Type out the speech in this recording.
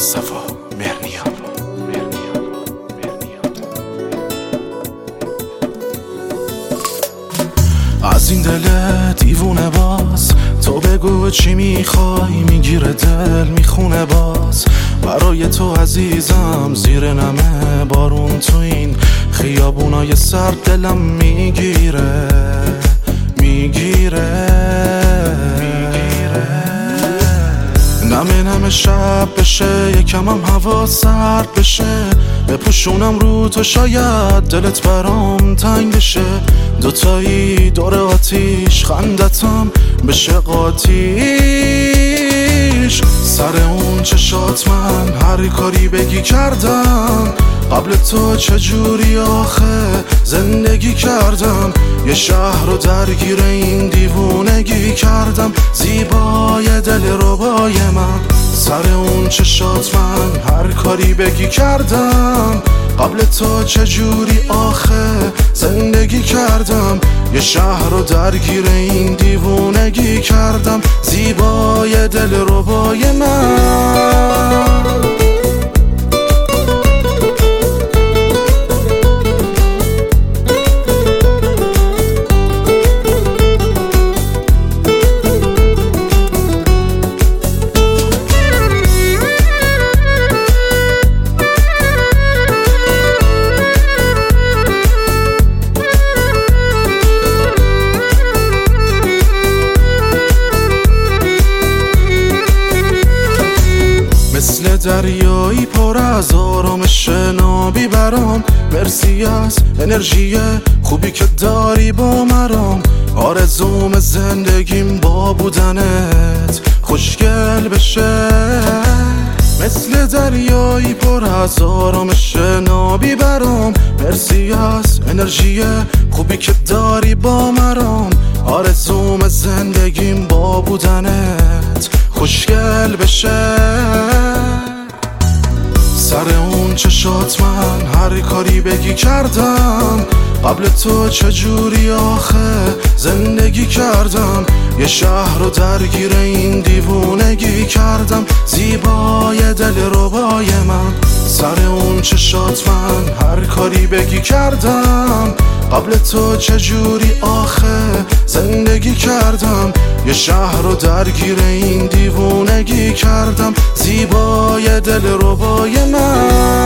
مصطفی مرنیان. از این دل دیوونه باز تو بگو چی میخوای، میگیره دل میخونه باز برای تو عزیزم. زیر نمه بارون تو این خیابونای سرد دلم میگیره نمه شب بشه، یکم هم هوا سرد بشه، بپوشونم رو تو شاید دلت برام تنگ بشه. دوتایی دور آتیش خندتم بشه قاتیش. سر اون چشات من هر کاری بگی کردم، قبل تو چجوری آخه زندگی کردم. یه شهر رو درگیر این دیوونگی کردم، زیبای دل ربای من. سر اون چشات من هر کاری بگی کردم، قبل تو چجوری آخه زندگی کردم. یه شهر رو درگیر این دیوونگی کردم، زیبای دل ربای من. مثل دریایی پر از آرامش نابی برام. مرسی از انرژی خوبی که داری با مرام. آرزوم زندگیم با بودنت خوشگل بشه. مثل دریایی پر از آرامش نابی برام. مرسی از انرژی خوبی که داری با مرام. آرزوم زندگیم با بودنت خوشگل بشه. سر اون چشات من هر کاری بگی کردم، قبل تو چجوری آخه زندگی کردم. یه شهر رو درگیر این دیوونگی کردم، زیبای دل ربای من. سر اون چشات من هر کاری بگی کردم، قبل تو چجوری آخه زندگی کردم. یه شهر رو درگیر این دیوونگی کردم، زیبای دل ربای من.